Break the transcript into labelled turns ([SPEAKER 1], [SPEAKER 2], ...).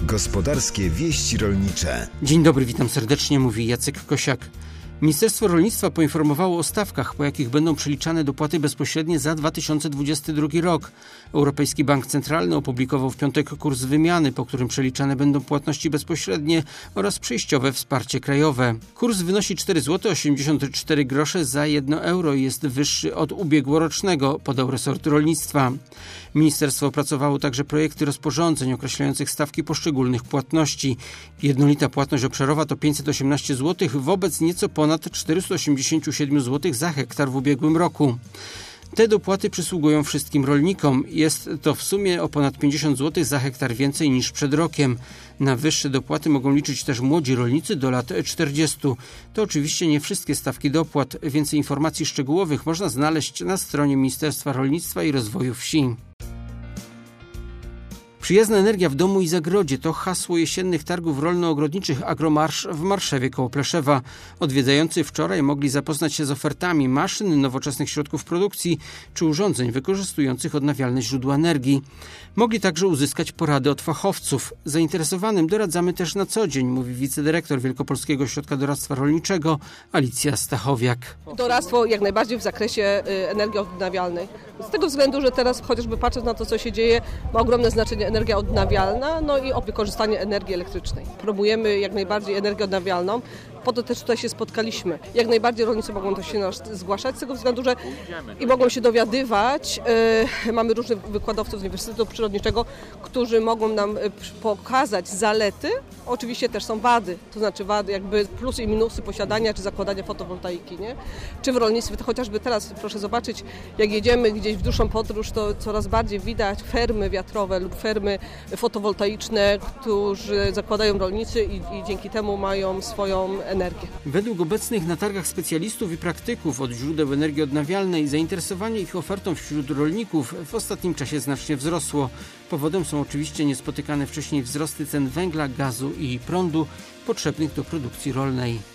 [SPEAKER 1] Gospodarskie wieści rolnicze.
[SPEAKER 2] Dzień dobry, witam serdecznie, mówi Jacek Kosiak. Ministerstwo Rolnictwa poinformowało o stawkach, po jakich będą przeliczane dopłaty bezpośrednie za 2022 rok. Europejski Bank Centralny opublikował w piątek kurs wymiany, po którym przeliczane będą płatności bezpośrednie oraz przejściowe wsparcie krajowe. Kurs wynosi 4,84 zł za 1 euro i jest wyższy od ubiegłorocznego, podał resort rolnictwa. Ministerstwo opracowało także projekty rozporządzeń określających stawki poszczególnych płatności. Jednolita płatność obszarowa to 518 zł wobec nieco ponad 487 zł za hektar w ubiegłym roku. Te dopłaty przysługują wszystkim rolnikom. Jest to w sumie o ponad 50 zł za hektar więcej niż przed rokiem. Na wyższe dopłaty mogą liczyć też młodzi rolnicy do lat 40. To oczywiście nie wszystkie stawki dopłat. Więcej informacji szczegółowych można znaleźć na stronie Ministerstwa Rolnictwa i Rozwoju Wsi. Przyjazna energia w domu i zagrodzie to hasło jesiennych targów rolno-ogrodniczych Agromarsz w Marszewie koło Pleszewa. Odwiedzający wczoraj mogli zapoznać się z ofertami maszyn, nowoczesnych środków produkcji czy urządzeń wykorzystujących odnawialne źródła energii. Mogli także uzyskać porady od fachowców. Zainteresowanym doradzamy też na co dzień, mówi wicedyrektor Wielkopolskiego Ośrodka Doradztwa Rolniczego Alicja Stachowiak.
[SPEAKER 3] Doradztwo jak najbardziej w zakresie energii odnawialnej. Z tego względu, że teraz chociażby patrząc na to, co się dzieje, ma ogromne znaczenie energia odnawialna, no i wykorzystanie energii elektrycznej. Promujemy jak najbardziej energię odnawialną. Po to też tutaj się spotkaliśmy. Jak najbardziej rolnicy mogą to się zgłaszać z tego względu, że i mogą się dowiadywać. Mamy różnych wykładowców z Uniwersytetu Przyrodniczego, którzy mogą nam pokazać zalety. Oczywiście też są wady, to znaczy wady jakby plusy i minusy posiadania czy zakładania fotowoltaiki, nie? Czy w rolnictwie, to chociażby teraz proszę zobaczyć, jak jedziemy gdzieś w dłuższą podróż, to coraz bardziej widać fermy wiatrowe lub fermy fotowoltaiczne, którzy zakładają rolnicy i dzięki temu mają swoją energię.
[SPEAKER 2] Według obecnych na targach specjalistów i praktyków od źródeł energii odnawialnej zainteresowanie ich ofertą wśród rolników w ostatnim czasie znacznie wzrosło. Powodem są oczywiście niespotykane wcześniej wzrosty cen węgla, gazu i prądu potrzebnych do produkcji rolnej.